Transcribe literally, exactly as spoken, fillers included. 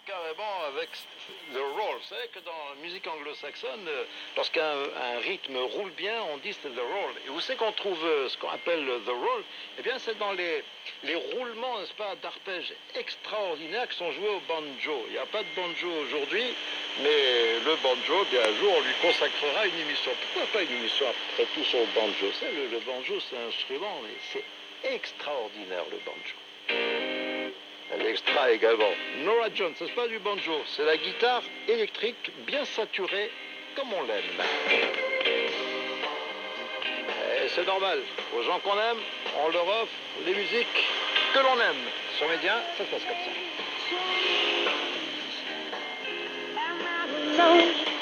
carrément avec the roll. Vous savez que dans la musique anglo-saxonne, lorsqu'un un rythme roule bien, on dit c'est the roll. Et où c'est qu'on trouve ce qu'on appelle the roll? Eh bien, c'est dans les, les roulements, n'est-ce pas, d'arpèges extraordinaires qui sont joués au banjo. Il n'y a pas de banjo aujourd'hui, mais le banjo, bien un jour, on lui consacrera une émission. Pourquoi pas une émission après tout sur le banjo? C'est le, le banjo, c'est un instrument, mais c'est extraordinaire, le banjo. L'extra également. Nora Jones, c'est pas du banjo, c'est la guitare électrique bien saturée comme on l'aime. Et c'est normal, aux gens qu'on aime, on leur offre les musiques que l'on aime. Sur Média, ça se passe comme ça.